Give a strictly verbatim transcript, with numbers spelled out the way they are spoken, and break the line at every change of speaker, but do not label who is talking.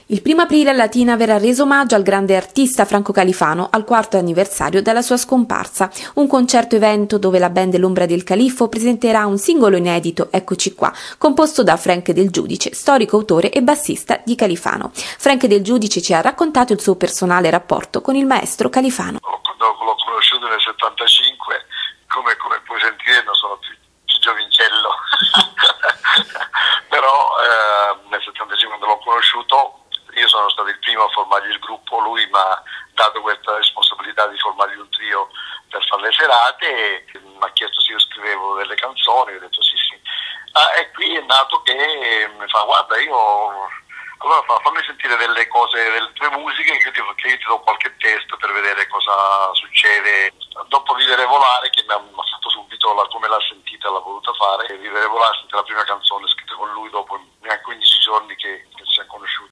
Il primo aprile a Latina verrà reso omaggio al grande artista Franco Califano al quarto anniversario dalla sua scomparsa, un concerto evento dove la band L'Ombra del Califfo presenterà un singolo inedito, Eccoci qua, composto da Frank Del Giudice, storico autore e bassista di Califano. Frank Del Giudice ci ha raccontato il suo personale rapporto con il maestro Califano.
Quando l'ho conosciuto nel settantacinque, come, come puoi sentire, non sono più, più giovincello, però eh, nel settantacinque quando l'ho conosciuto io sono stato il primo a formargli il gruppo, lui mi ha dato questa responsabilità di formargli un trio per fare le serate, e mi ha chiesto se io scrivevo delle canzoni, ho detto sì sì. Ah, e qui è nato che mi fa guarda io, allora fa, fammi sentire delle cose, delle tue musiche, che, ti, che io ti do qualche testo per vedere cosa succede. Dopo Vivere e Volare, che mi ha, mi ha fatto subito la, come l'ha sentita, l'ha voluta fare, Vivere e Volare è stata la prima canzone scritta con lui dopo neanche quindici giorni che, che ci siamo conosciuti.